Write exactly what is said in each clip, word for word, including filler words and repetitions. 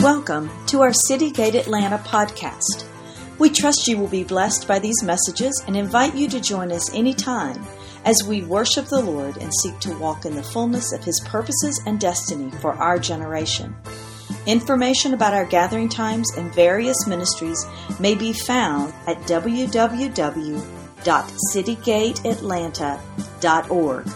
Welcome to our City Gate Atlanta podcast. We trust you will be blessed by these messages and invite you to join us anytime as we worship the Lord and seek to walk in the fullness of His purposes and destiny for our generation. Information about our gathering times and various ministries may be found at w w w dot city gate atlanta dot org.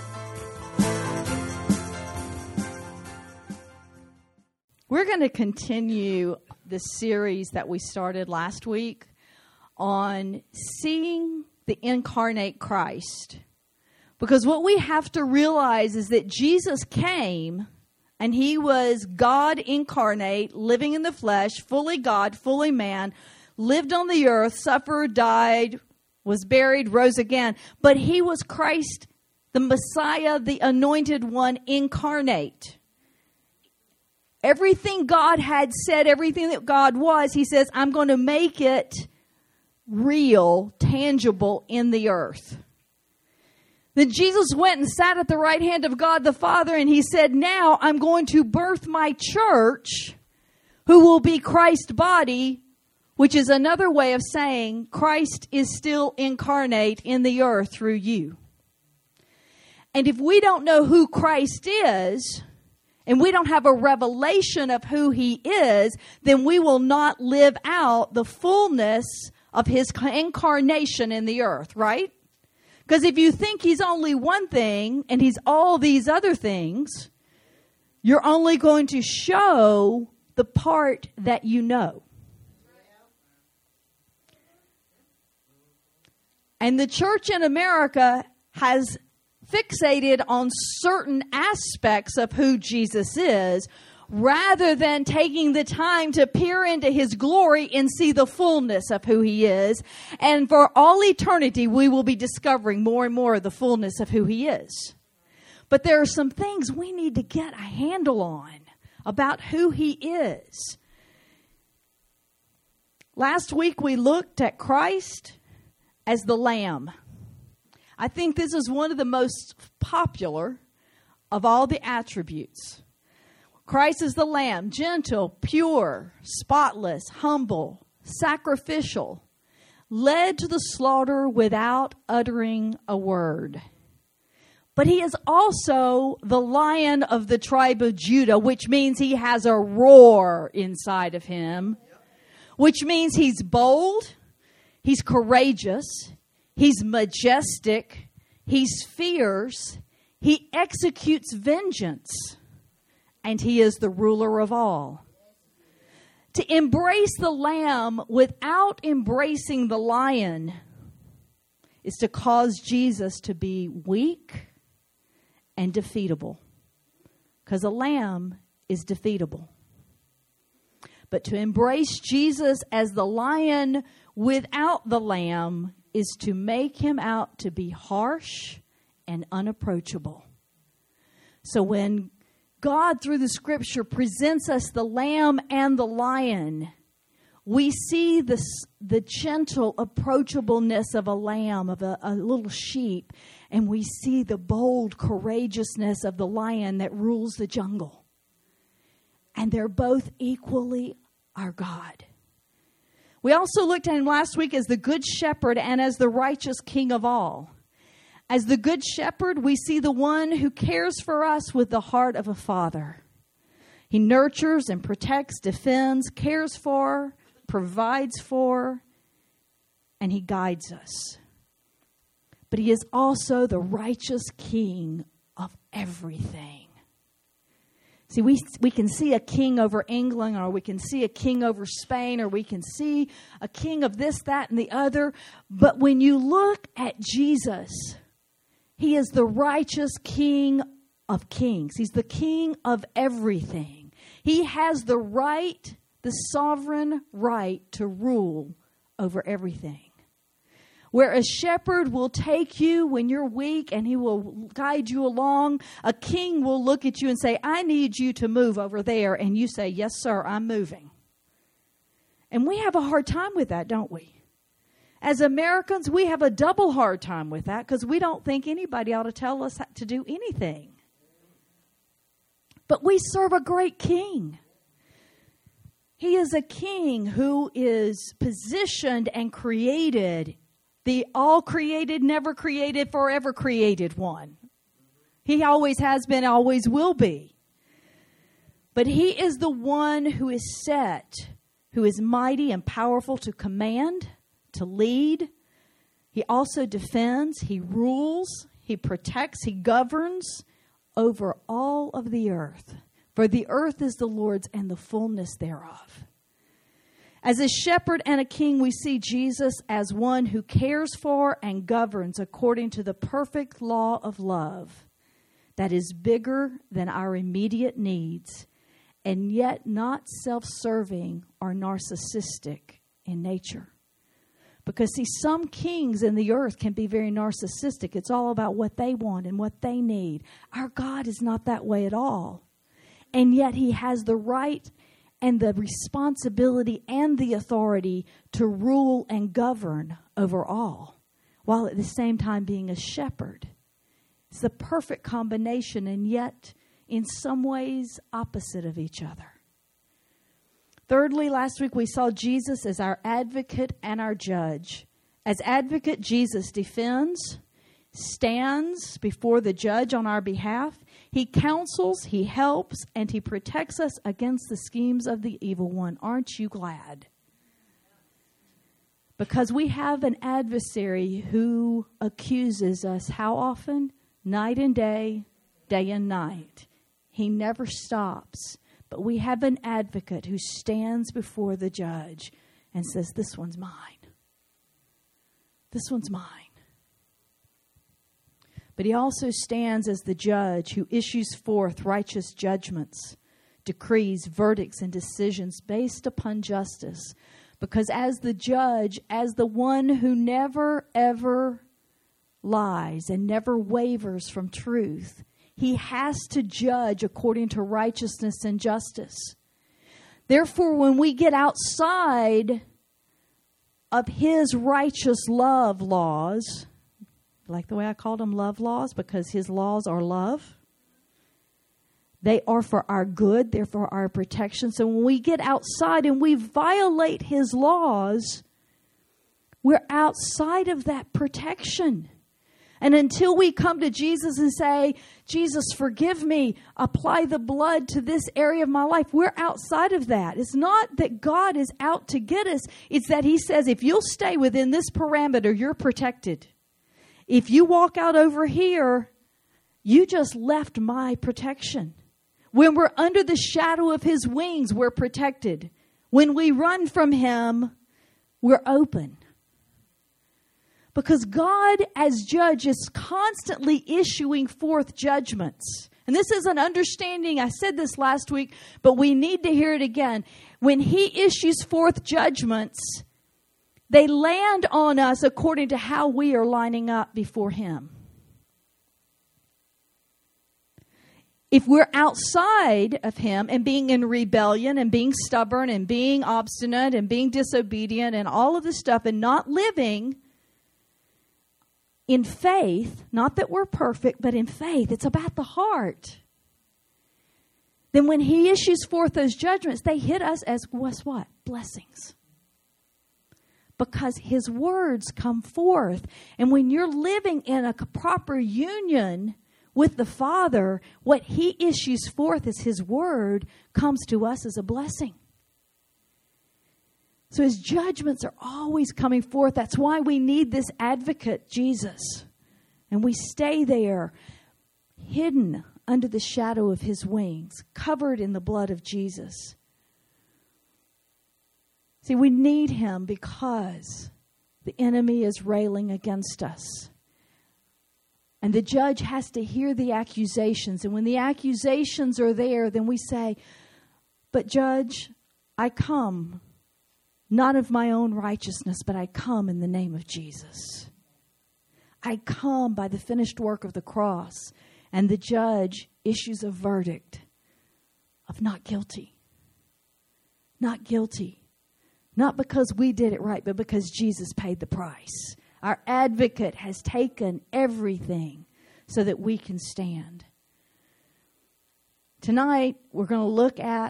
We're going to continue the series that we started last week on seeing the incarnate Christ. Because what we have to realize is that Jesus came and He was God incarnate, living in the flesh, fully God, fully man, lived on the earth, suffered, died, was buried, rose again. But He was Christ, the Messiah, the anointed one, incarnate. Everything God had said, everything that God was, He says, I'm going to make it real, tangible in the earth. Then Jesus went and sat at the right hand of God the Father, and He said, now I'm going to birth my church, who will be Christ's body, which is another way of saying Christ is still incarnate in the earth through you. And if we don't know who Christ is, and we don't have a revelation of who He is, then we will not live out the fullness of His incarnation in the earth, right? Because if you think He's only one thing and He's all these other things, you're only going to show the part that you know. And the church in America has fixated on certain aspects of who Jesus is, rather than taking the time to peer into His glory and see the fullness of who He is. And for all eternity, we will be discovering more and more of the fullness of who He is. But there are some things we need to get a handle on about who He is. Last week, we looked at Christ as the Lamb. I think this is one of the most popular of all the attributes. Christ is the Lamb, gentle, pure, spotless, humble, sacrificial, led to the slaughter without uttering a word. But He is also the Lion of the tribe of Judah, which means He has a roar inside of Him, which means He's bold, He's courageous, He's majestic, He's fierce, He executes vengeance, and He is the ruler of all. To embrace the Lamb without embracing the Lion is to cause Jesus to be weak and defeatable, because a lamb is defeatable. But to embrace Jesus as the Lion without the Lamb is to make Him out to be harsh and unapproachable. So when God, through the Scripture, presents us the Lamb and the Lion, we see the, the gentle approachableness of a lamb, of a, a little sheep, and we see the bold courageousness of the lion that rules the jungle. And they're both equally our God. We also looked at Him last week as the Good Shepherd and as the righteous King of all. As the Good Shepherd, we see the one who cares for us with the heart of a father. He nurtures and protects, defends, cares for, provides for, and He guides us. But He is also the righteous King of everything. See, we we can see a king over England, or we can see a king over Spain, or we can see a king of this, that, and the other. But when you look at Jesus, He is the righteous King of kings. He's the King of everything. He has the right, the sovereign right to rule over everything. Where a shepherd will take you when you're weak and he will guide you along, a king will look at you and say, I need you to move over there. And you say, yes, sir, I'm moving. And we have a hard time with that, don't we? As Americans, we have a double hard time with that because we don't think anybody ought to tell us to do anything. But we serve a great king. He is a king who is positioned and created, the all created, never created, forever created one. He always has been, always will be. But he is the one who is set, who is mighty and powerful to command, to lead. He also defends, he rules, he protects, he governs over all of the earth. For the earth is the Lord's and the fullness thereof. As a shepherd and a king, we see Jesus as one who cares for and governs according to the perfect law of love that is bigger than our immediate needs, and yet not self-serving or narcissistic in nature. Because, see, some kings in the earth can be very narcissistic. It's all about what they want and what they need. Our God is not that way at all. And yet he has the right and the responsibility and the authority to rule and govern over all, while at the same time being a shepherd. It's the perfect combination, and yet in some ways opposite of each other. Thirdly, last week we saw Jesus as our advocate and our judge. As advocate, Jesus defends, stands before the judge on our behalf. He counsels, he helps, and he protects us against the schemes of the evil one. Aren't you glad? Because we have an adversary who accuses us how often? Night and day, day and night. He never stops. But we have an advocate who stands before the judge and says, this one's mine. This one's mine. But he also stands as the judge who issues forth righteous judgments, decrees, verdicts, and decisions based upon justice. Because as the judge, as the one who never, ever lies and never wavers from truth, he has to judge according to righteousness and justice. Therefore, when we get outside of his righteous love laws, like the way I called them love laws, because his laws are love. They are for our good. They're for our protection. So when we get outside and we violate his laws, we're outside of that protection. And until we come to Jesus and say, Jesus, forgive me, apply the blood to this area of my life, we're outside of that. It's not that God is out to get us. It's that he says, if you'll stay within this parameter, you're protected. If you walk out over here, you just left my protection. When we're under the shadow of his wings, we're protected. When we run from him, we're open. Because God, as judge, is constantly issuing forth judgments. And this is an understanding. I said this last week, but we need to hear it again. When he issues forth judgments, they land on us according to how we are lining up before him. If we're outside of him and being in rebellion and being stubborn and being obstinate and being disobedient and all of this stuff and not living in faith, not that we're perfect, but in faith, it's about the heart. Then when he issues forth those judgments, they hit us as, guess what? Blessings. Because his words come forth. And when you're living in a proper union with the Father, what he issues forth as his word comes to us as a blessing. So his judgments are always coming forth. That's why we need this advocate, Jesus. And we stay there, hidden under the shadow of his wings, covered in the blood of Jesus. See, we need him because the enemy is railing against us. And the judge has to hear the accusations. And when the accusations are there, then we say, but judge, I come not of my own righteousness, but I come in the name of Jesus. I come by the finished work of the cross. And the judge issues a verdict of not guilty. Not guilty. Not because we did it right, but because Jesus paid the price. Our advocate has taken everything so that we can stand. Tonight, we're going to look at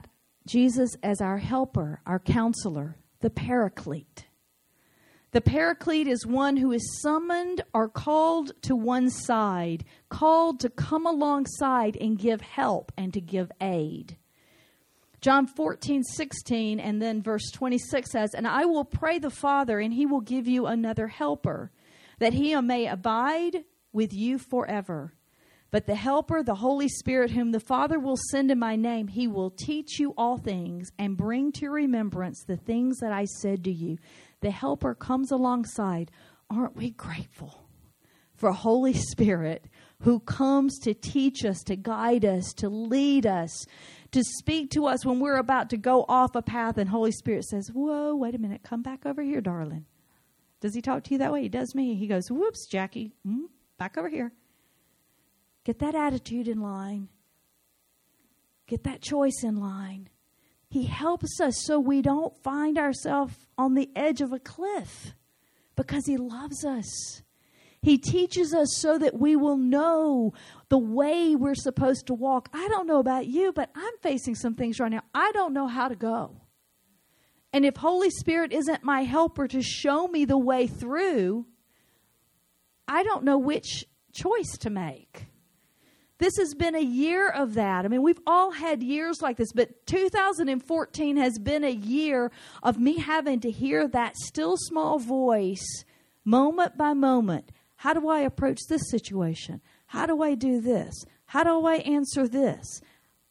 Jesus as our helper, our counselor, the Paraclete. The Paraclete is one who is summoned or called to one side, called to come alongside and give help and to give aid. John fourteen sixteen and then verse twenty-six says, "And I will pray the Father, and he will give you another helper, that he may abide with you forever. But the Helper, the Holy Spirit, whom the Father will send in my name, he will teach you all things and bring to remembrance the things that I said to you." The Helper comes alongside. Aren't we grateful for Holy Spirit who comes to teach us, to guide us, to lead us, to speak to us when we're about to go off a path, and Holy Spirit says, "Whoa, wait a minute, come back over here, darling." Does he talk to you that way? He does me. He goes, "Whoops, Jackie, mm, back over here. Get that attitude in line. Get that choice in line." He helps us so we don't find ourselves on the edge of a cliff because he loves us. He teaches us so that we will know the way we're supposed to walk. I don't know about you, but I'm facing some things right now. I don't know how to go. And if Holy Spirit isn't my helper to show me the way through, I don't know which choice to make. This has been a year of that. I mean, we've all had years like this, but two thousand fourteen has been a year of me having to hear that still small voice moment by moment. How do I approach this situation? How do I do this? How do I answer this?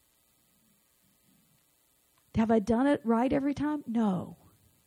Have I done it right every time? No.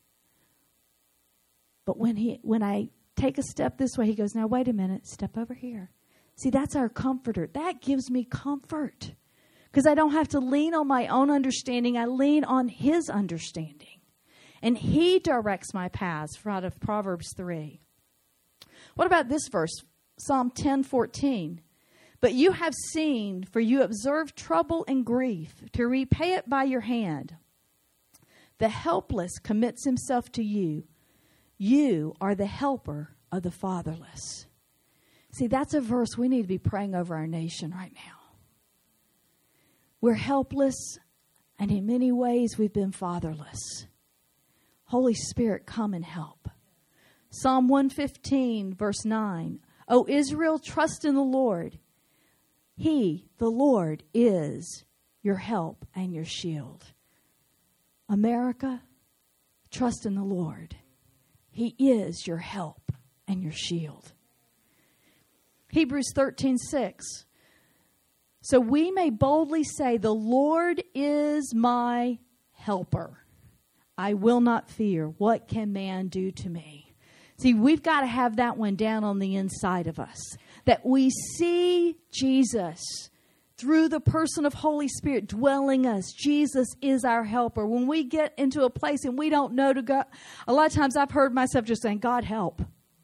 But when he, when I take a step this way, he goes, "Now wait a minute, step over here." See, that's our comforter. That gives me comfort because I don't have to lean on my own understanding. I lean on his understanding. And he directs my paths out of Proverbs three. What about this verse? Psalm ten fourteen. "But you have seen, for you observe trouble and grief, to repay it by your hand. The helpless commits himself to you. You are the helper of the fatherless." See, that's a verse we need to be praying over our nation right now. We're helpless, and in many ways we've been fatherless. Holy Spirit, come and help. Psalm one fifteen, verse nine. "O Israel, trust in the Lord. He, the Lord, is your help and your shield." America, trust in the Lord. He is your help and your shield. Hebrews thirteen six. "So we may boldly say, the Lord is my helper. I will not fear. What can man do to me?" See, we've got to have that one down on the inside of us. That we see Jesus through the person of Holy Spirit dwelling us. Jesus is our helper. When we get into a place and we don't know to go, a lot of times I've heard myself just saying, "God help."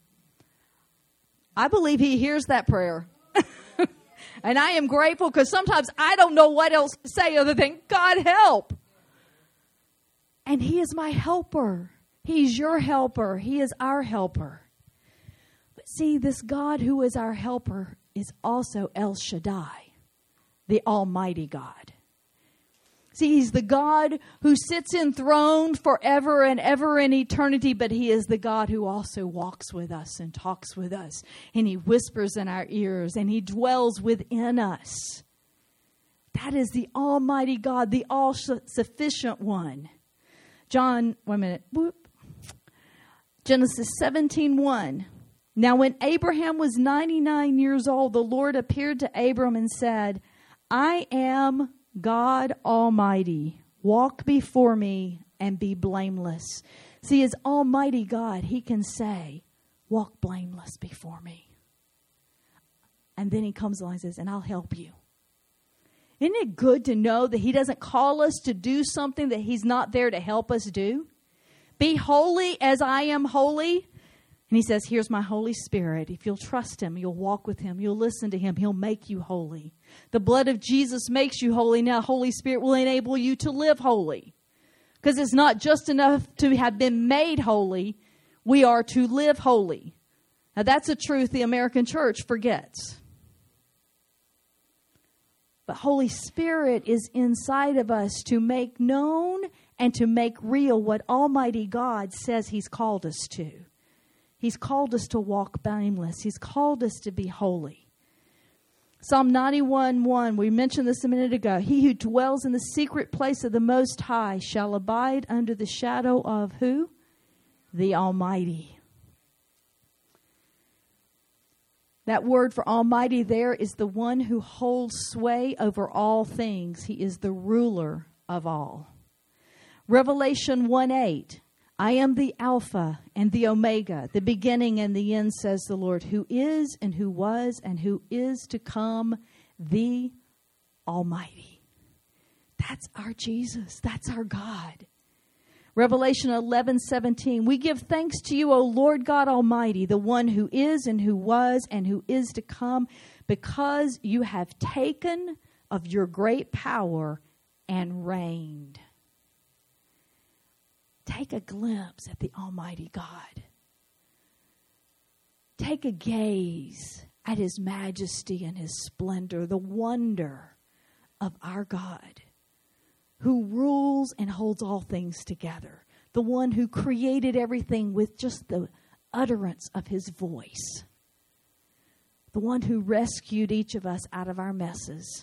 I believe he hears that prayer. And I am grateful because sometimes I don't know what else to say other than, "God help." And he is my helper. He's your helper. He is our helper. But see, this God who is our helper is also El Shaddai, the Almighty God. See, he's the God who sits enthroned forever and ever in eternity, but he is the God who also walks with us and talks with us, and he whispers in our ears, and he dwells within us. That is the Almighty God, the all-sufficient one. John, wait a minute, whoop. Genesis seventeen one. "Now when Abraham was ninety-nine years old, the Lord appeared to Abram and said, I am God Almighty. Walk before me and be blameless." See, as Almighty God, he can say, "Walk blameless before me." And then he comes along and says, "And I'll help you." Isn't it good to know that he doesn't call us to do something that he's not there to help us do? "Be holy as I am holy." And he says, "Here's my Holy Spirit. If you'll trust him, you'll walk with him, you'll listen to him, he'll make you holy. The blood of Jesus makes you holy. Now, Holy Spirit will enable you to live holy. Because it's not just enough to have been made holy, we are to live holy. Now, that's a truth the American church forgets. But Holy Spirit is inside of us to make known and to make real what Almighty God says He's called us to. He's called us to walk blameless. He's called us to be holy. Psalm ninety-one one, we mentioned this a minute ago. He who dwells in the secret place of the Most High shall abide under the shadow of who? The Almighty. That word for Almighty there is the one who holds sway over all things. He is the ruler of all. Revelation one eight, I am the Alpha and the Omega, the beginning and the end, says the Lord, who is and who was and who is to come, the Almighty. That's our Jesus. That's our God. Revelation eleven seventeen, we give thanks to you, O Lord God Almighty, the one who is and who was and who is to come, because you have taken of your great power and reigned. Take a glimpse at the Almighty God. Take a gaze at His majesty and His splendor, the wonder of our God, who rules and holds all things together, the one who created everything with just the utterance of His voice, the one who rescued each of us out of our messes,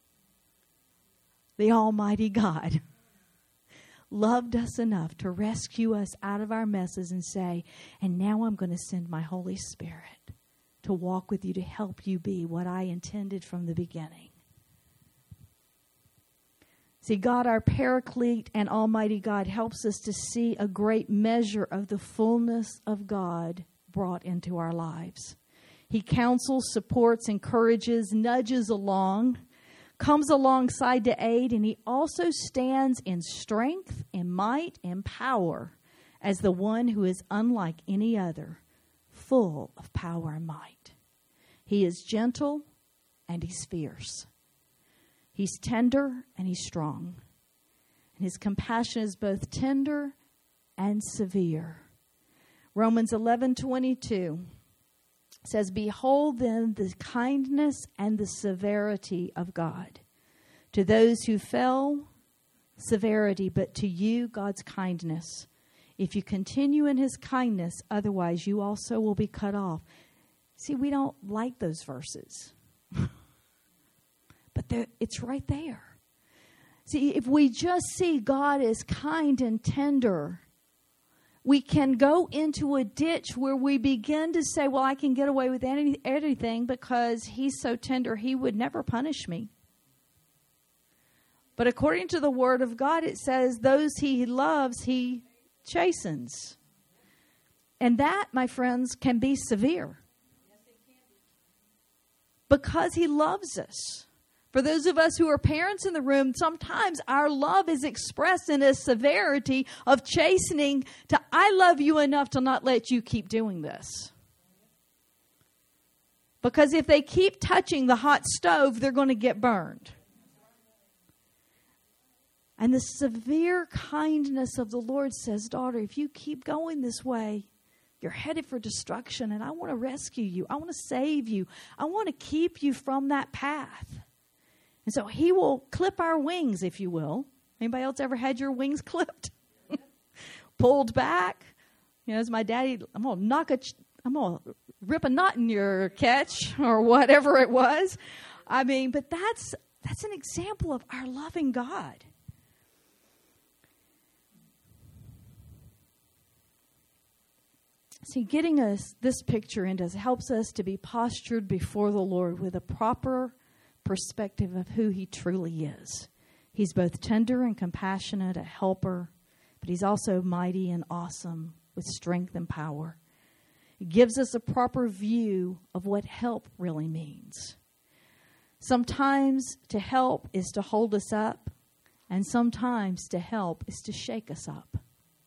the Almighty God. Loved us enough to rescue us out of our messes and say, and now I'm going to send my Holy Spirit to walk with you, to help you be what I intended from the beginning. See, God, our Paraclete and Almighty God, helps us to see a great measure of the fullness of God brought into our lives. He counsels, supports, encourages, nudges along, comes alongside to aid, and He also stands in strength, in might, and power as the one who is unlike any other, full of power and might. He is gentle and He's fierce. He's tender and He's strong. And His compassion is both tender and severe. Romans eleven twenty-two says, behold then the kindness and the severity of God. To those who fell, severity, but to you, God's kindness. If you continue in His kindness, otherwise you also will be cut off. See, we don't like those verses. But it's right there. See, if we just see God as kind and tender, we can go into a ditch where we begin to say, well, I can get away with any, anything because He's so tender, He would never punish me. But according to the Word of God, it says those He loves, He chastens. And that, my friends, can be severe. Because He loves us. For those of us who are parents in the room, sometimes our love is expressed in a severity of chastening to, I love you enough to not let you keep doing this. Because if they keep touching the hot stove, they're going to get burned. And the severe kindness of the Lord says, daughter, if you keep going this way, you're headed for destruction, and I want to rescue you. I want to save you. I want to keep you from that path. And so He will clip our wings, if you will. Anybody else ever had your wings clipped? Pulled back? You know, as my daddy, I'm going to knock a, I'm going to rip a knot in your catch or whatever it was. I mean, but that's that's an example of our loving God. See, getting us this picture into us helps us to be postured before the Lord with a proper perspective of who He truly is. He's both tender and compassionate, a helper, but He's also mighty and awesome with strength and power. It gives us a proper view of what help really means. Sometimes to help is to hold us up, and sometimes to help is to shake us up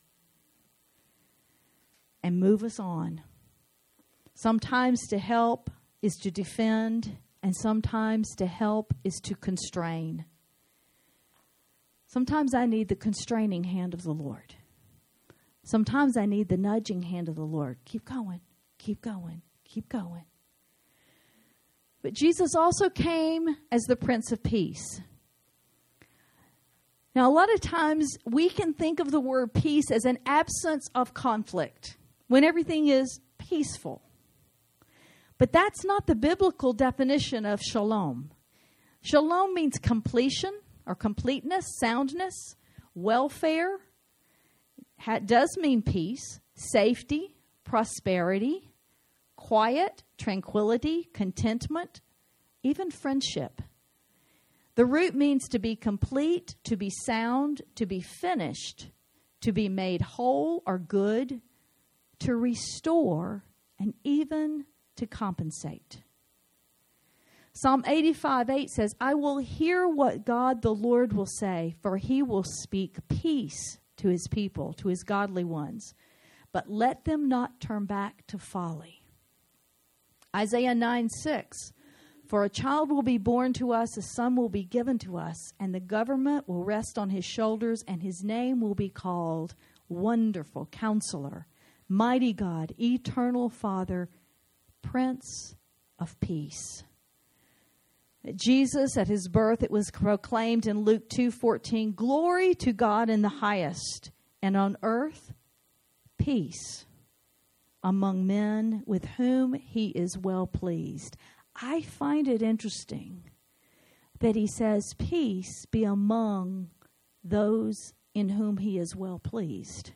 and move us on. Sometimes to help is to defend, and sometimes to help is to constrain. Sometimes I need the constraining hand of the Lord. Sometimes I need the nudging hand of the Lord. Keep going, keep going, keep going. But Jesus also came as the Prince of Peace. Now, a lot of times we can think of the word peace as an absence of conflict, when everything is peaceful. But that's not the biblical definition of shalom. Shalom means completion or completeness, soundness, welfare. It does mean peace, safety, prosperity, quiet, tranquility, contentment, even friendship. The root means to be complete, to be sound, to be finished, to be made whole or good, to restore, and even to compensate. Psalm eighty-five eight says, I will hear what God the Lord will say, for he will speak peace to his people, to his godly ones. But let them not turn back to folly. Isaiah nine six, for a child will be born to us, a son will be given to us, and the government will rest on his shoulders, and his name will be called Wonderful Counselor, Mighty God, Eternal Father, Prince of Peace. Jesus, at his birth, it was proclaimed in Luke two fourteen, glory to God in the highest, and on earth, peace among men with whom he is well pleased. I find it interesting that he says, peace be among those in whom he is well pleased.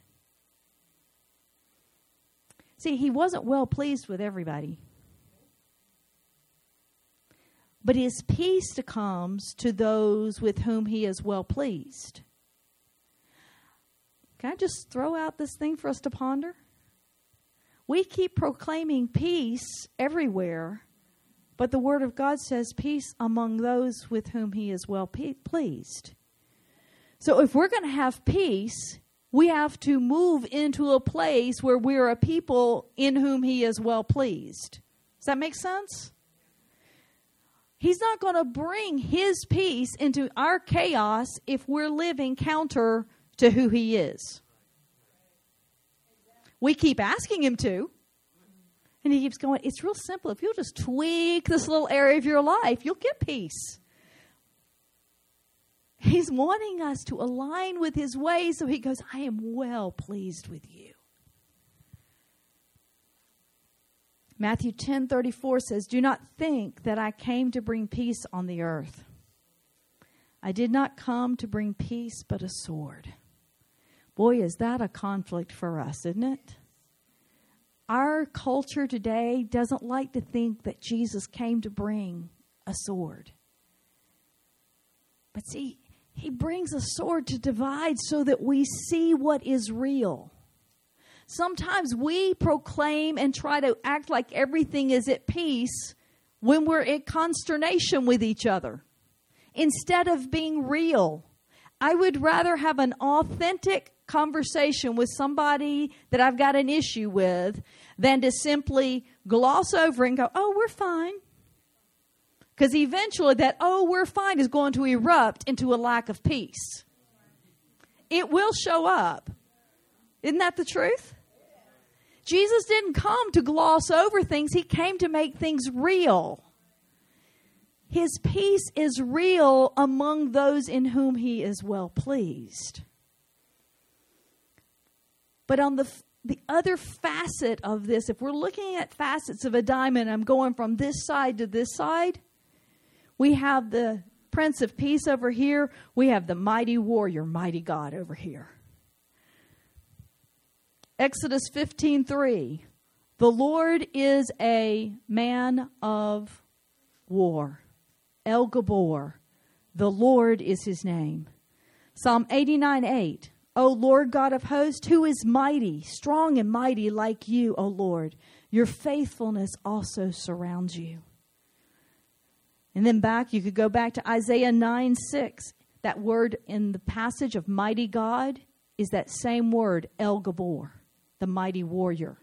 See, he wasn't well pleased with everybody. But his peace comes to those with whom he is well pleased. Can I just throw out this thing for us to ponder? We keep proclaiming peace everywhere, but the Word of God says peace among those with whom he is well pe- pleased. So if we're going to have peace, we have to move into a place where we're a people in whom he is well pleased. Does that make sense? He's not going to bring his peace into our chaos if we're living counter to who he is. We keep asking him to. And he keeps going, it's real simple. If you'll just tweak this little area of your life, you'll get peace. He's wanting us to align with his ways, so he goes, I am well pleased with you. Matthew ten thirty-four says, do not think that I came to bring peace on the earth. I did not come to bring peace, but a sword. Boy, is that a conflict for us, isn't it? Our culture today doesn't like to think that Jesus came to bring a sword. But see, he brings a sword to divide so that we see what is real. Sometimes we proclaim and try to act like everything is at peace when we're in consternation with each other, instead of being real. I would rather have an authentic conversation with somebody that I've got an issue with than to simply gloss over and go, oh, we're fine. Because eventually that, oh, we're fine is going to erupt into a lack of peace. It will show up. Isn't that the truth? Jesus didn't come to gloss over things. He came to make things real. His peace is real among those in whom he is well pleased. But on the the other facet of this, if we're looking at facets of a diamond, I'm going from this side to this side. We have the Prince of Peace over here. We have the mighty warrior, mighty God over here. Exodus fifteen three. The Lord is a man of war. El Gabor. The Lord is his name. Psalm eighty-nine eight. O Lord God of hosts, who is mighty, strong and mighty like you, O Lord. Your faithfulness also surrounds you. And then back, you could go back to Isaiah nine six. That word in the passage of mighty God is that same word, El Gabor, the mighty warrior.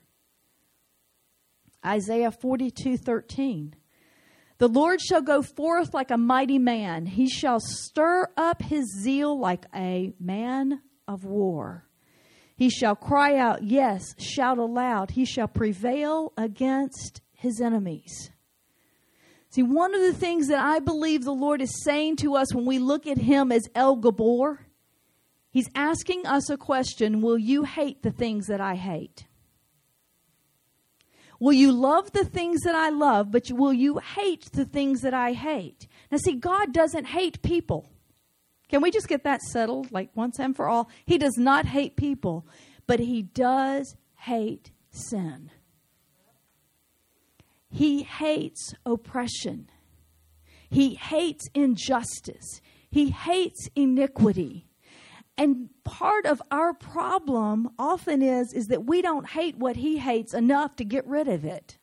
Isaiah forty-two thirteen. The Lord shall go forth like a mighty man. He shall stir up his zeal like a man of war. He shall cry out, yes, shout aloud. He shall prevail against his enemies. See, one of the things that I believe the Lord is saying to us when we look at him as El Gabor, he's asking us a question: will you hate the things that I hate? Will you love the things that I love, but will you hate the things that I hate? Now see, God doesn't hate people. Can we just get that settled, like once and for all? He does not hate people, but he does hate sin. He hates oppression. He hates injustice. He hates iniquity. And part of our problem often is, is that we don't hate what he hates enough to get rid of it.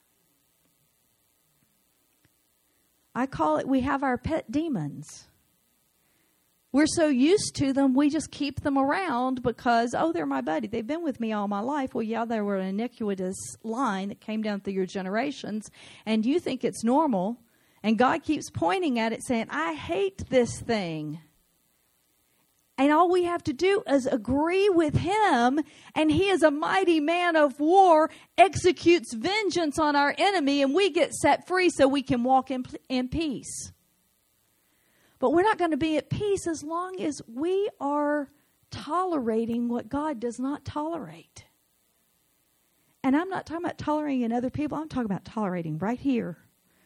I call it, we have our pet demons. We're so used to them, we just keep them around because, oh, they're my buddy. They've been with me all my life. Well, yeah, they were an iniquitous line that came down through your generations, and you think it's normal. And God keeps pointing at it saying, I hate this thing. And all we have to do is agree with him, and he is a mighty man of war, executes vengeance on our enemy, and we get set free so we can walk in, in peace. But we're not going to be at peace as long as we are tolerating what God does not tolerate. And I'm not talking about tolerating in other people. I'm talking about tolerating right here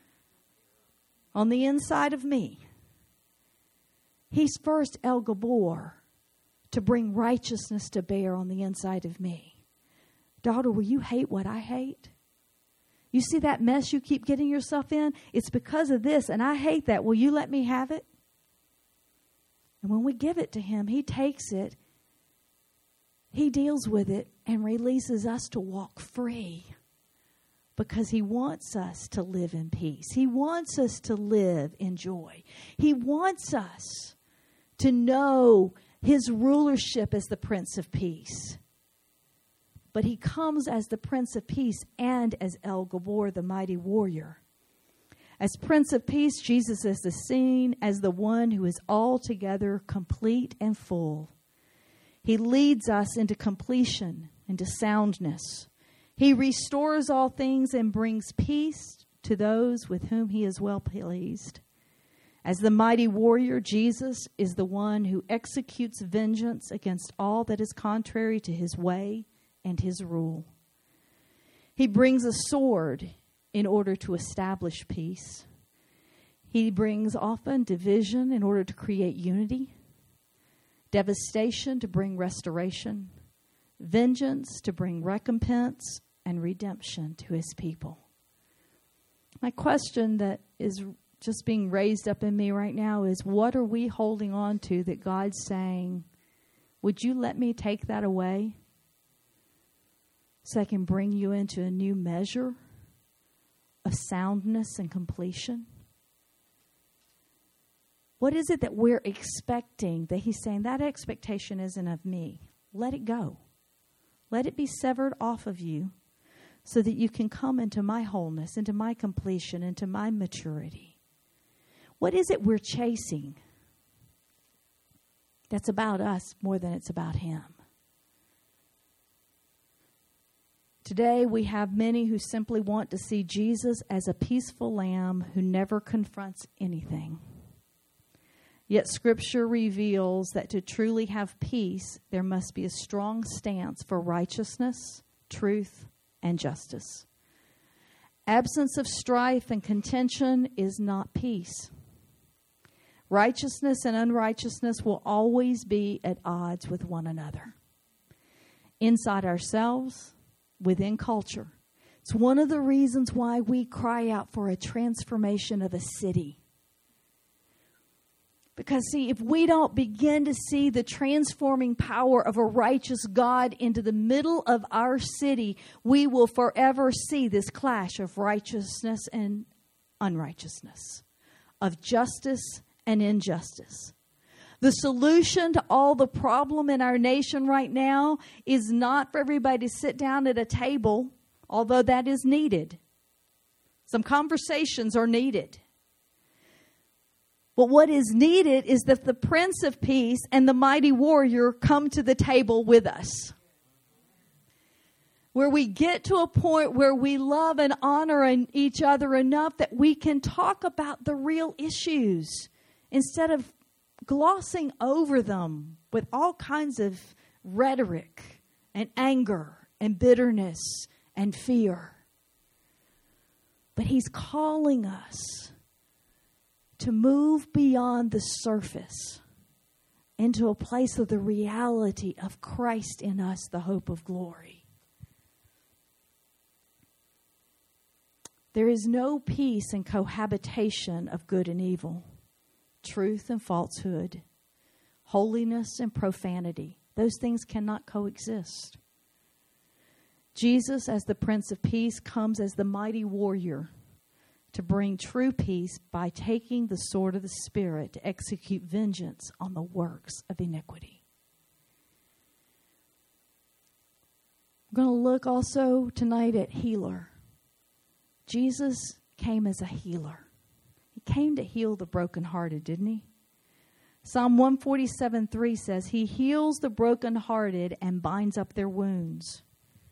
on the inside of me. He's first El Gabor to bring righteousness to bear on the inside of me. Daughter, will you hate what I hate? You see that mess you keep getting yourself in? It's because of this, and I hate that. Will you let me have it? And when we give it to him, he takes it, he deals with it, and releases us to walk free. Because he wants us to live in peace. He wants us to live in joy. He wants us to know his rulership as the Prince of Peace. But he comes as the Prince of Peace and as El Gabor, the mighty warrior. As Prince of Peace, Jesus is seen as the one who is altogether complete and full. He leads us into completion, into soundness. He restores all things and brings peace to those with whom he is well pleased. As the mighty warrior, Jesus is the one who executes vengeance against all that is contrary to his way and his rule. He brings a sword in order to establish peace. He brings often division in order to create unity, devastation to bring restoration, vengeance to bring recompense and redemption to his people. My question that is just being raised up in me right now is, what are we holding on to that God's saying, would you let me take that away so I can bring you into a new measure of soundness and completion? What is it that we're expecting that he's saying, that expectation isn't of me? Let it go. Let it be severed off of you so that you can come into my wholeness, into my completion, into my maturity. What is it we're chasing that's about us more than it's about him? Today we have many who simply want to see Jesus as a peaceful lamb who never confronts anything. Yet Scripture reveals that to truly have peace, there must be a strong stance for righteousness, truth, and justice. Absence of strife and contention is not peace. Righteousness and unrighteousness will always be at odds with one another. Inside ourselves, within culture. It's one of the reasons why we cry out for a transformation of a city. Because, see, if we don't begin to see the transforming power of a righteous God into the middle of our city, we will forever see this clash of righteousness and unrighteousness, of justice and injustice. The solution to all the problem in our nation right now is not for everybody to sit down at a table, although that is needed. Some conversations are needed. But what is needed is that the Prince of Peace and the mighty warrior come to the table with us. Where we get to a point where we love and honor each other enough that we can talk about the real issues instead of glossing over them with all kinds of rhetoric and anger and bitterness and fear. But He's calling us to move beyond the surface into a place of the reality of Christ in us, the hope of glory. There is no peace in cohabitation of good and evil, truth and falsehood, holiness and profanity. Those things cannot coexist. Jesus, as the Prince of Peace, comes as the mighty warrior to bring true peace by taking the sword of the Spirit to execute vengeance on the works of iniquity. We're going to look also tonight at healer. Jesus came as a healer. He came to heal the brokenhearted, didn't He? Psalm one forty-seven three says, He heals the brokenhearted and binds up their wounds.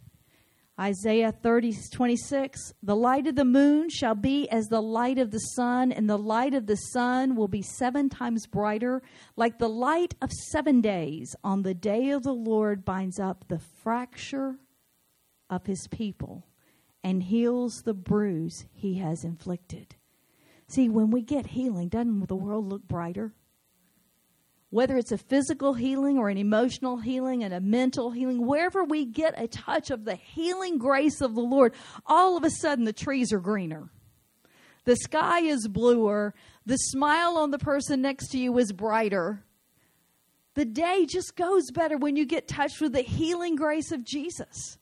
Isaiah thirty twenty-six, the light of the moon shall be as the light of the sun, and the light of the sun will be seven times brighter, like the light of seven days. On the day of the Lord binds up the fracture of His people and heals the bruise He has inflicted. See, when we get healing, doesn't the world look brighter? Whether it's a physical healing or an emotional healing and a mental healing, wherever we get a touch of the healing grace of the Lord, all of a sudden the trees are greener. The sky is bluer. The smile on the person next to you is brighter. The day just goes better when you get touched with the healing grace of Jesus.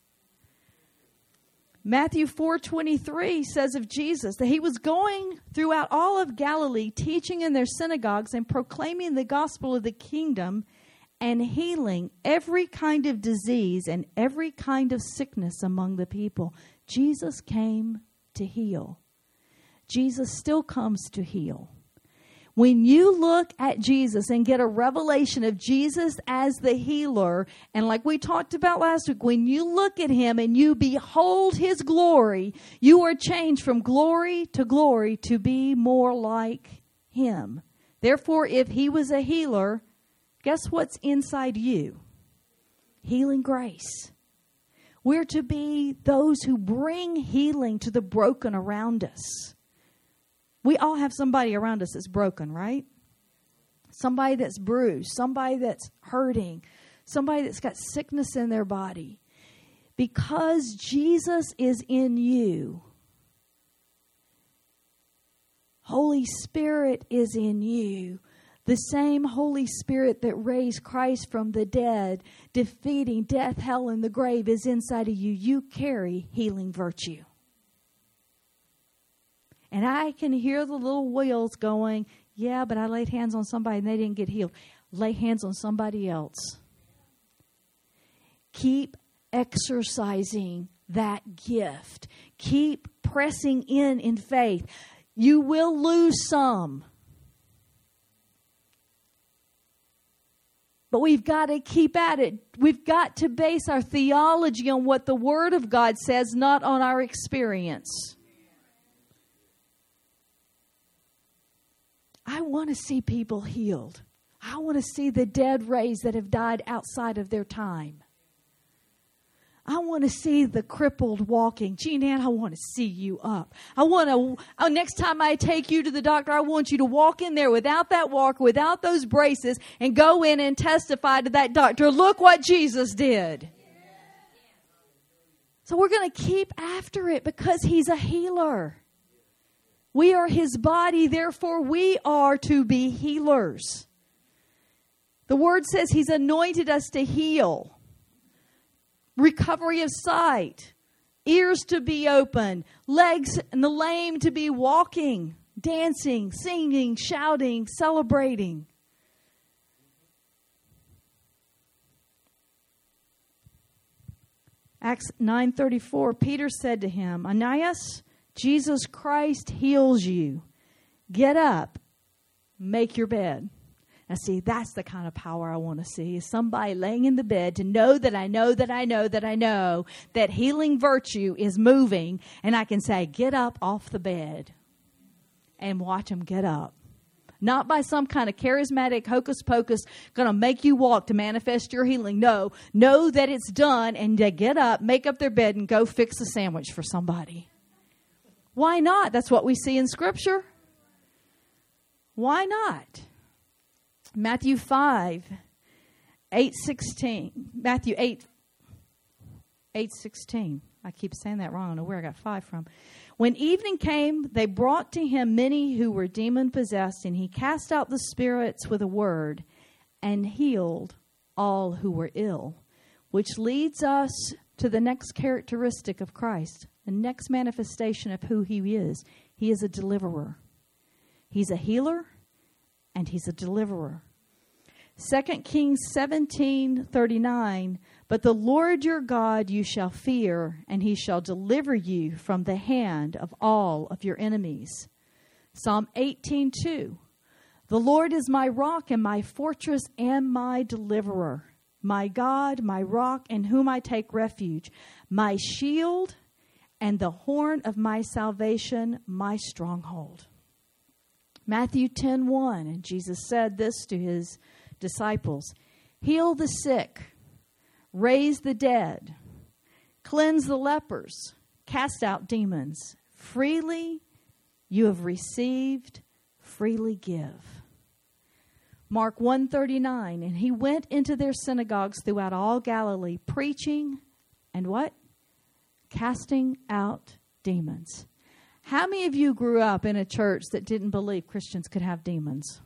Matthew four twenty-three says of Jesus that He was going throughout all of Galilee, teaching in their synagogues and proclaiming the gospel of the kingdom and healing every kind of disease and every kind of sickness among the people. Jesus came to heal. Jesus still comes to heal. When you look at Jesus and get a revelation of Jesus as the healer, and like we talked about last week, when you look at Him and you behold His glory, you are changed from glory to glory to be more like Him. Therefore, if He was a healer, guess what's inside you? Healing grace. We're to be those who bring healing to the broken around us. We all have somebody around us that's broken, right? Somebody that's bruised, somebody that's hurting, somebody that's got sickness in their body. Because Jesus is in you, Holy Spirit is in you. The same Holy Spirit that raised Christ from the dead, defeating death, hell, and the grave is inside of you. You carry healing virtue. And I can hear the little wheels going, yeah, but I laid hands on somebody and they didn't get healed. Lay hands on somebody else. Keep exercising that gift. Keep pressing in in faith. You will lose some. But we've got to keep at it. We've got to base our theology on what the Word of God says, not on our experience. I want to see people healed. I want to see the dead raised that have died outside of their time. I want to see the crippled walking. Jean Ann, I want to see you up. I want to, oh, next time I take you to the doctor, I want you to walk in there without that walker, without those braces, and go in and testify to that doctor, look what Jesus did. So we're going to keep after it because He's a healer. We are His body, therefore we are to be healers. The Word says He's anointed us to heal. Recovery of sight, ears to be open, legs and the lame to be walking, dancing, singing, shouting, celebrating. Acts nine thirty-four, Peter said to him, Aeneas, Jesus Christ heals you. Get up, make your bed. Now, see, that's the kind of power I want to see, is somebody laying in the bed to know that I know that I know that I know that healing virtue is moving, and I can say, get up off the bed, and watch them get up. Not by some kind of charismatic hocus pocus going to make you walk to manifest your healing. No, know that it's done, and they get up, make up their bed, and go fix a sandwich for somebody. Why not? That's what we see in Scripture. Why not? Matthew five, eight sixteen. Matthew eight, eight sixteen. I keep saying that wrong. I don't know where I got five from. When evening came, they brought to him many who were demon-possessed, and he cast out the spirits with a word and healed all who were ill. Which leads us to the next characteristic of Christ, the next manifestation of who he is. He is a deliverer. He's a healer, and he's a deliverer. Second Kings seventeen thirty-nine, but the Lord your God you shall fear, and he shall deliver you from the hand of all of your enemies. Psalm eighteen two, the Lord is my rock and my fortress and my deliverer, my God, my rock, in whom I take refuge, my shield and the horn of my salvation, my stronghold. Matthew ten one, and Jesus said this to his disciples, heal the sick, raise the dead, cleanse the lepers, cast out demons. Freely you have received, freely give. Mark one thirty-nine, and he went into their synagogues throughout all Galilee, preaching and what? Casting out demons. How many of you grew up in a church that didn't believe Christians could have demons?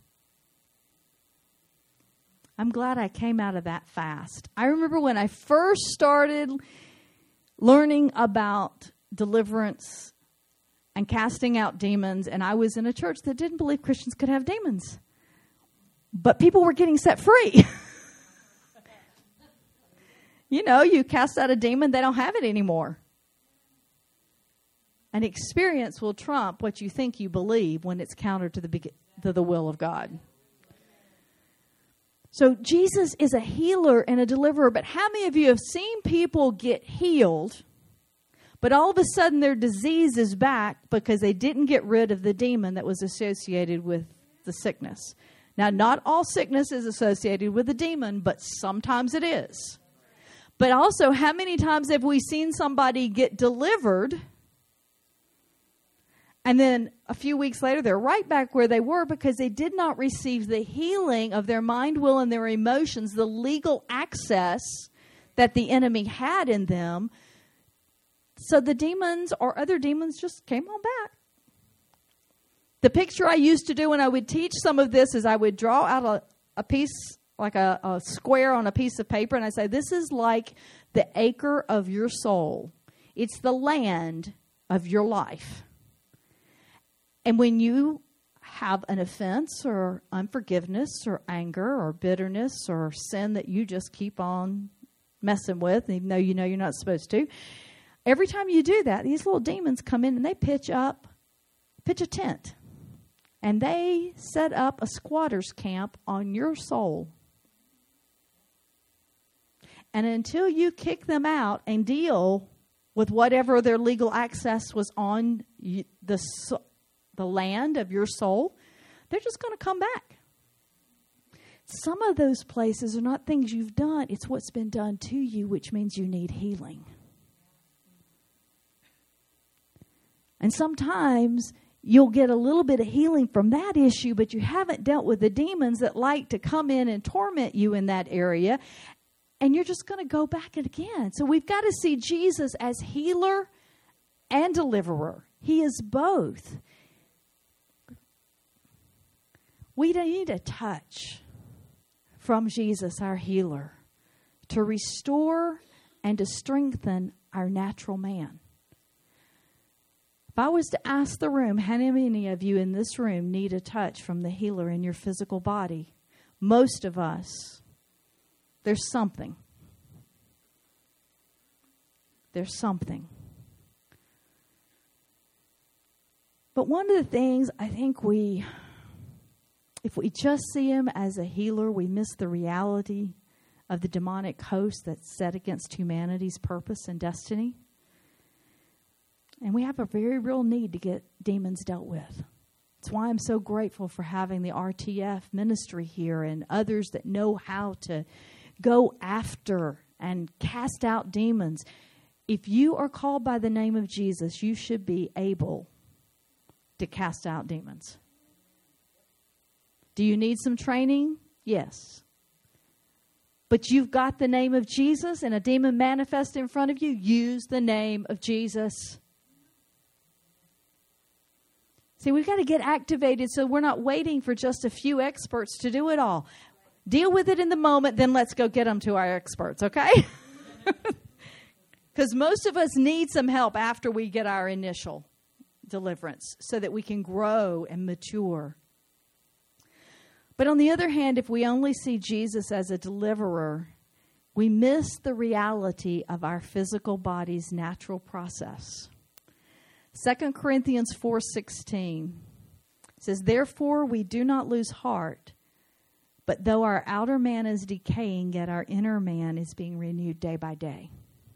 I'm glad I came out of that fast. I remember when I first started learning about deliverance and casting out demons, and I was in a church that didn't believe Christians could have demons. But people were getting set free. You know, you cast out a demon, they don't have it anymore. An experience will trump what you think you believe when it's counter to the, to the will of God. So Jesus is a healer and a deliverer. But how many of you have seen people get healed, but all of a sudden their disease is back because they didn't get rid of the demon that was associated with the sickness? Now, not all sickness is associated with a demon, but sometimes it is. But also, how many times have we seen somebody get delivered, and then a few weeks later, they're right back where they were because they did not receive the healing of their mind, will, and their emotions, the legal access that the enemy had in them. So the demons or other demons just came on back. The picture I used to do when I would teach some of this is I would draw out a, a piece, like a, a square on a piece of paper, and I say, this is like the acre of your soul. It's the land of your life. And when you have an offense or unforgiveness or anger or bitterness or sin that you just keep on messing with, even though you know you're not supposed to, every time you do that, these little demons come in and they pitch up, pitch a tent. And they set up a squatter's camp on your soul. And until you kick them out and deal with whatever their legal access was on the soul, the land of your soul, they're just going to come back. Some of those places are not things you've done. It's what's been done to you, which means you need healing. And sometimes you'll get a little bit of healing from that issue, but you haven't dealt with the demons that like to come in and torment you in that area, and you're just going to go back again. So we've got to see Jesus as healer and deliverer. He is both. We need a touch from Jesus, our healer, to restore and to strengthen our natural man. If I was to ask the room, how many of you in this room need a touch from the healer in your physical body? Most of us, there's something. There's something. But one of the things I think we If we just see him as a healer, we miss the reality of the demonic host that's set against humanity's purpose and destiny. And we have a very real need to get demons dealt with. That's why I'm so grateful for having the R T F ministry here and others that know how to go after and cast out demons. If you are called by the name of Jesus, you should be able to cast out demons. Do you need some training? Yes. But you've got the name of Jesus and a demon manifests in front of you. Use the name of Jesus. See, we've got to get activated so we're not waiting for just a few experts to do it all. Deal with it in the moment, then let's go get them to our experts, okay? Because most of us need some help after we get our initial deliverance so that we can grow and mature. But on the other hand, if we only see Jesus as a deliverer, we miss the reality of our physical body's natural process. Second Corinthians four sixteen says, "Therefore we do not lose heart, but though our outer man is decaying, yet our inner man is being renewed day by day."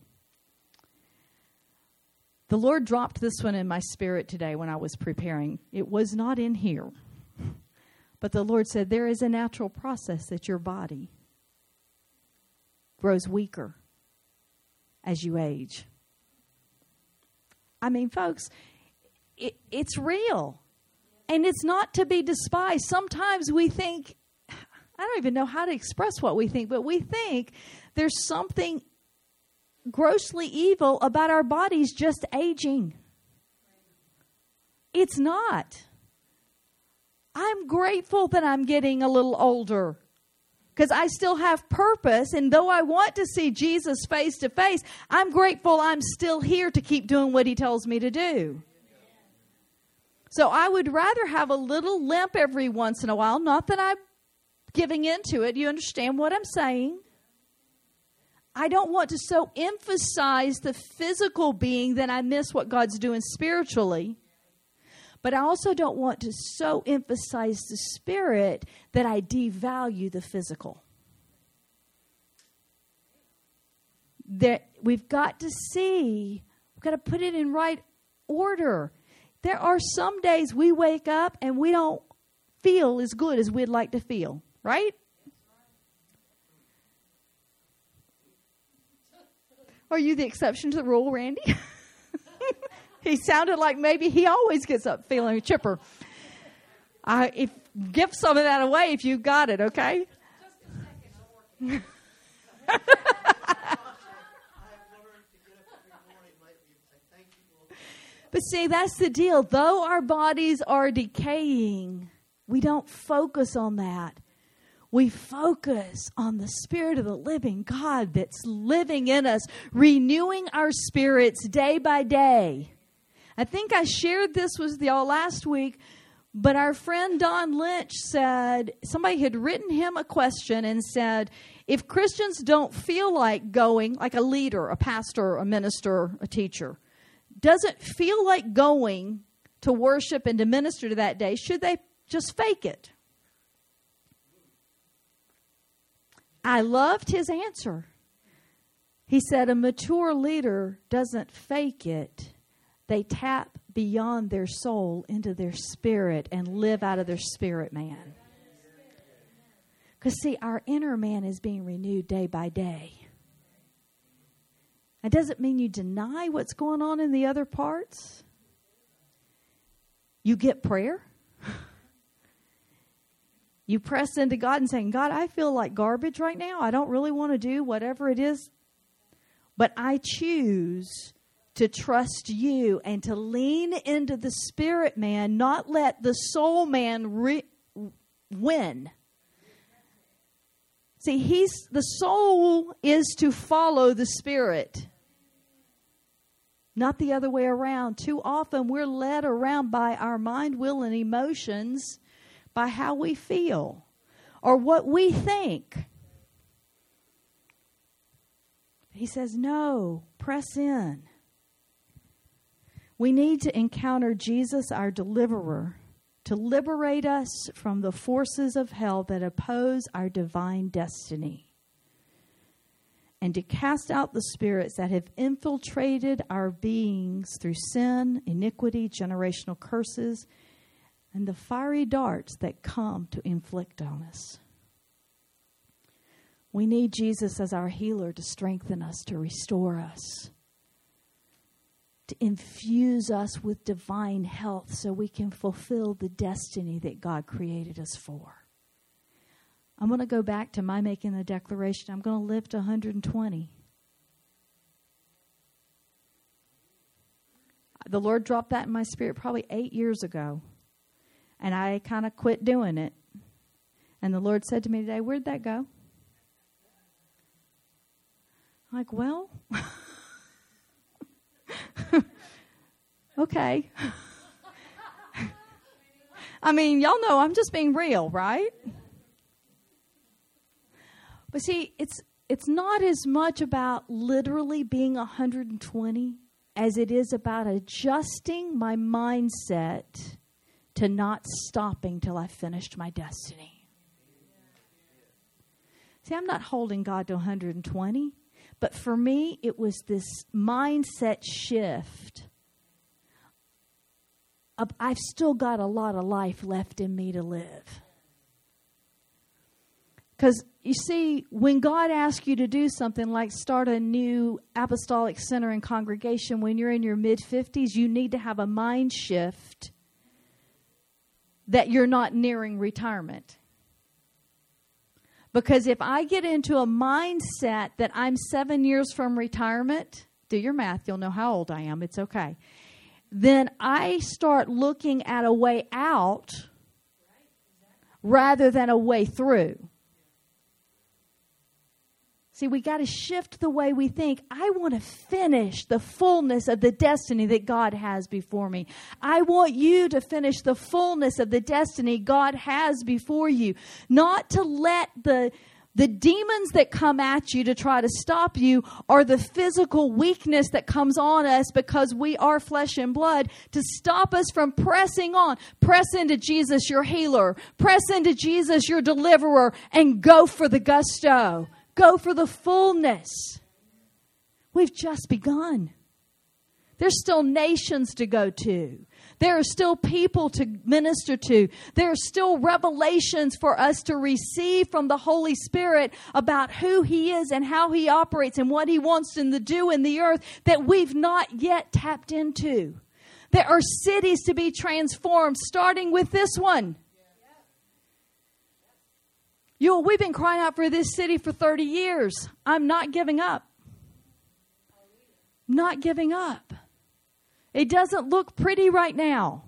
The Lord dropped this one in my spirit today when I was preparing. It was not in here. But the Lord said, there is a natural process that your body grows weaker as you age. I mean, folks, it, it's real. And it's not to be despised. Sometimes we think, I don't even know how to express what we think, but we think there's something grossly evil about our bodies just aging. It's not. I'm grateful that I'm getting a little older because I still have purpose. And though I want to see Jesus face to face, I'm grateful I'm still here to keep doing what he tells me to do. So I would rather have a little limp every once in a while. Not that I'm giving into it. You understand what I'm saying? I don't want to so emphasize the physical being that I miss what God's doing spiritually. But I also don't want to so emphasize the spirit that I devalue the physical. That we've got to see, we've got to put it in right order. There are some days we wake up and we don't feel as good as we'd like to feel, right? Are you the exception to the rule, Randy? He sounded like maybe he always gets up feeling chipper. I if give some of that away if you got it, okay? Just a second, I'm working. But see, that's the deal. Though our bodies are decaying, we don't focus on that. We focus on the Spirit of the living God that's living in us, renewing our spirits day by day. I think I shared this with y'all last week, but our friend Don Lynch said, somebody had written him a question and said, if Christians don't feel like going, like a leader, a pastor, a minister, a teacher, doesn't feel like going to worship and to minister to that day, should they just fake it? I loved his answer. He said, a mature leader doesn't fake it. They tap beyond their soul into their spirit and live out of their spirit man. Because, see, our inner man is being renewed day by day. It doesn't mean you deny what's going on in the other parts. You get prayer. You press into God and saying, God, I feel like garbage right now. I don't really want to do whatever it is. But I choose to trust you and to lean into the spirit man, not let the soul man re- win. See, he's the soul is to follow the spirit, not the other way around. Too often we're led around by our mind, will, and emotions, by how we feel or what we think. He says, no, press in. We need to encounter Jesus, our deliverer, to liberate us from the forces of hell that oppose our divine destiny, and to cast out the spirits that have infiltrated our beings through sin, iniquity, generational curses, and the fiery darts that come to inflict on us. We need Jesus as our healer to strengthen us, to restore us, to infuse us with divine health so we can fulfill the destiny that God created us for. I'm going to go back to my making the declaration. I'm going to live to one hundred twenty. The Lord dropped that in my spirit probably eight years ago. And I kind of quit doing it. And the Lord said to me today, "Where'd that go?" I'm like, well, okay. I mean, y'all know I'm just being real, right? But see, it's it's not as much about literally being one hundred twenty as it is about adjusting my mindset to not stopping till I finished my destiny. See, I'm not holding God to one hundred twenty, but for me, it was this mindset shift. Of, I've still got a lot of life left in me to live. Because, you see, when God asks you to do something like start a new apostolic center and congregation when you're in your mid-fifties, you need to have a mind shift that you're not nearing retirement. Because if I get into a mindset that I'm seven years from retirement, do your math, you'll know how old I am, it's okay. Then I start looking at a way out rather than a way through. See, we got to shift the way we think. I want to finish the fullness of the destiny that God has before me. I want you to finish the fullness of the destiny God has before you. Not to let the, the demons that come at you to try to stop you, or the physical weakness that comes on us because we are flesh and blood, to stop us from pressing on. Press into Jesus, your healer. Press into Jesus, your deliverer, and go for the gusto. Go for the fullness. We've just begun. There's still nations to go to. There are still people to minister to. There are still revelations for us to receive from the Holy Spirit about who He is and how He operates and what He wants to do in the earth that we've not yet tapped into. There are cities to be transformed, starting with this one. You, we've been crying out for this city for thirty years. I'm not giving up. Not giving up. It doesn't look pretty right now.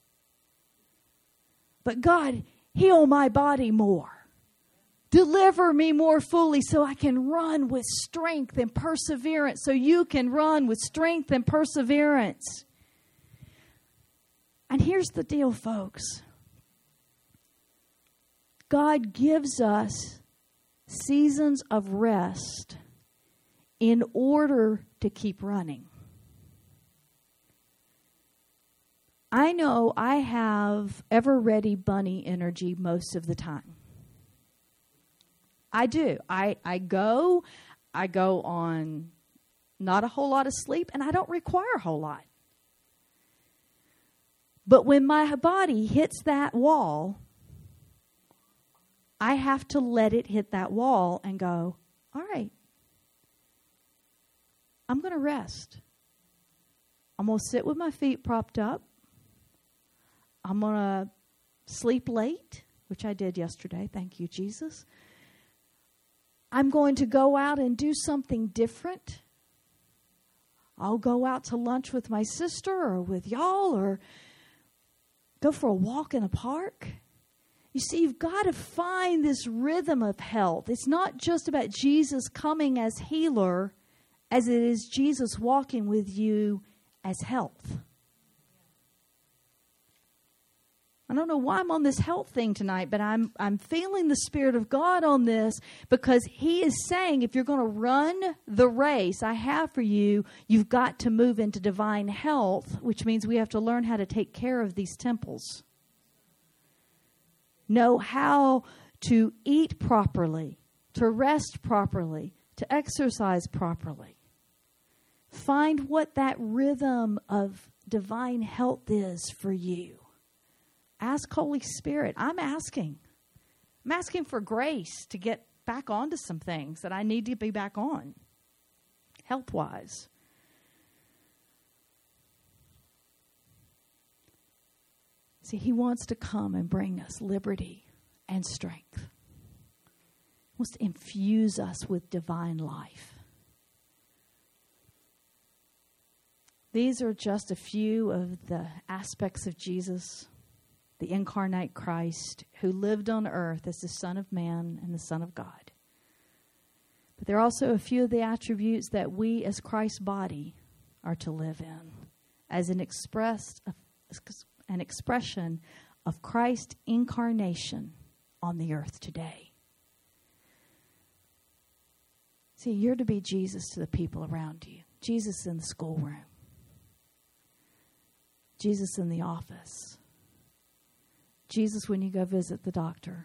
But God, heal my body more. Deliver me more fully so I can run with strength and perseverance, so you can run with strength and perseverance. And here's the deal, folks. God gives us seasons of rest in order to keep running. I know I have ever-ready bunny energy most of the time. I do. I, I go, I go on not a whole lot of sleep, and I don't require a whole lot. But when my body hits that wall, I have to let it hit that wall and go, all right, I'm going to rest. I'm going to sit with my feet propped up. I'm going to sleep late, which I did yesterday. Thank you, Jesus. I'm going to go out and do something different. I'll go out to lunch with my sister or with y'all, or go for a walk in a park. You see, you've got to find this rhythm of health. It's not just about Jesus coming as healer, as it is Jesus walking with you as health. I don't know why I'm on this health thing tonight, but I'm I'm feeling the Spirit of God on this, because He is saying if you're going to run the race I have for you, you've got to move into divine health, which means we have to learn how to take care of these temples. know how to eat properly, to rest properly, to exercise properly. Find what that rhythm of divine health is for you. Ask Holy Spirit. I'm asking. I'm asking for grace to get back onto some things that I need to be back on, health-wise. See, he wants to come and bring us liberty and strength. He wants to infuse us with divine life. These are just a few of the aspects of Jesus, the incarnate Christ, who lived on earth as the Son of Man and the Son of God. But there are also a few of the attributes that we as Christ's body are to live in as an expressed an expression of Christ's incarnation on the earth today. See, you're to be Jesus to the people around you. Jesus in the schoolroom. Jesus in the office. Jesus when you go visit the doctor.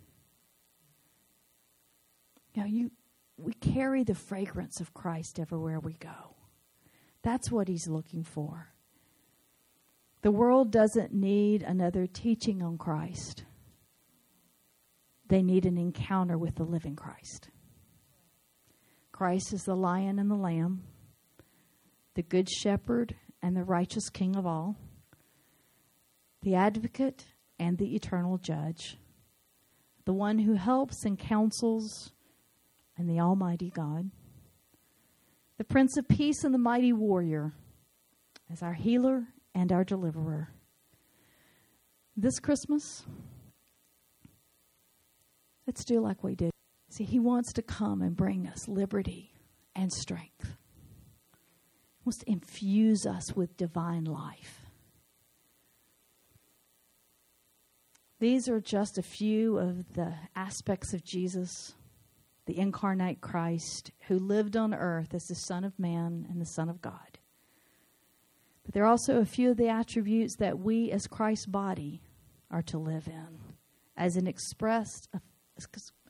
You know, you we carry the fragrance of Christ everywhere we go. That's what he's looking for. The world doesn't need another teaching on Christ. They need an encounter with the living Christ. Christ is the lion and the lamb, the good shepherd and the righteous king of all, the advocate and the eternal judge, the one who helps and counsels, and the almighty God, the Prince of Peace and the mighty warrior, as our healer and our deliverer. This Christmas, let's do like we did. See, he wants to come and bring us liberty and strength. He wants to infuse us with divine life. These are just a few of the aspects of Jesus, the incarnate Christ, who lived on earth as the Son of Man and the Son of God. But there are also a few of the attributes that we as Christ's body are to live in as an expressed